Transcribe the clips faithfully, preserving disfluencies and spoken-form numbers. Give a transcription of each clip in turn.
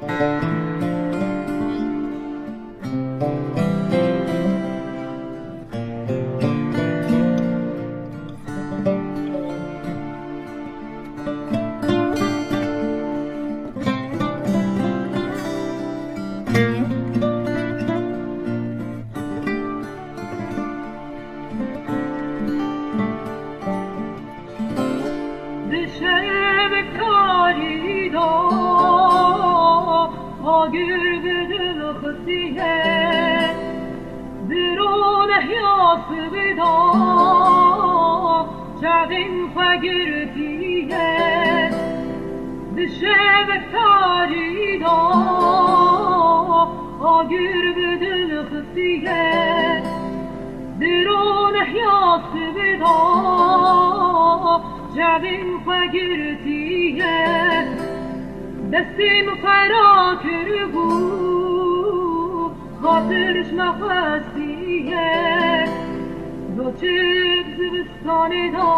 دستیم فرا کربو خاطرش مخوستیه دو چیب زبستانی دا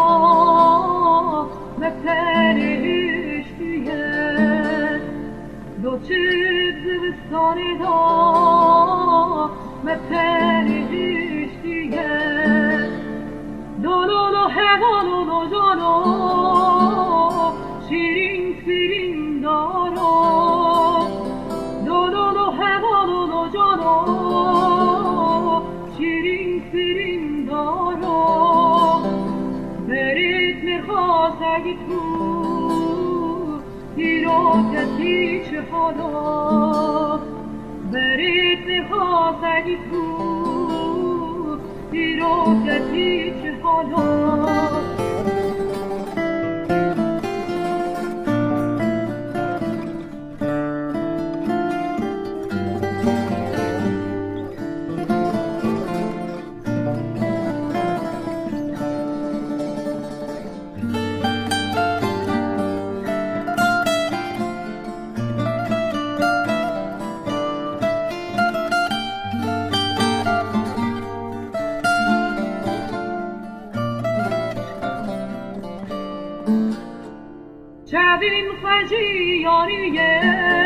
مبتریشتیه دو چیب زبستانی دا مبتریشتیه دولولو هوالولو جانو شیرین سیرین دارو دولولو هوالولو جانو شیرین سیرین دارو برید میخواست اگه تو دیرو کسی چه حالا برید میخواست اگه تو دیرو کسی چه حالا شبین خجی یاریه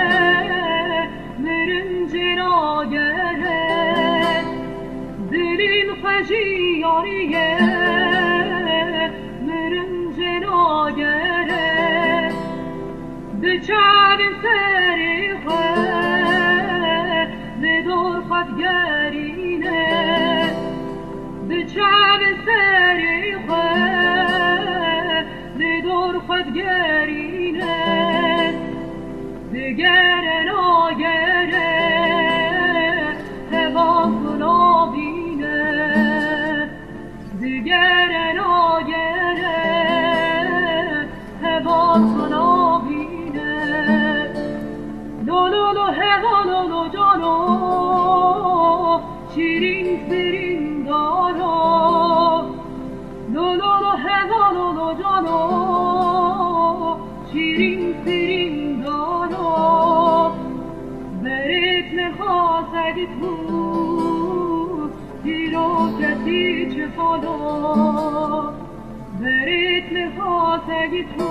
مرنج راگره دلین خجی یاریه مرنج راگره ده شبین سری خواه ده دور خدگرینه ده شبین سری خواه ده دور خدگرینه دیگر ناگره هوا گلابینه دیگر ناگره هوا گلابینه لولولو هوا لولو جانو شیرین سیرین دارو لولولو هوا لولو جانو شیرین سیرین دارو برید میخواست اگه تو دیرو کسی چه حالا برید میخواست اگه تو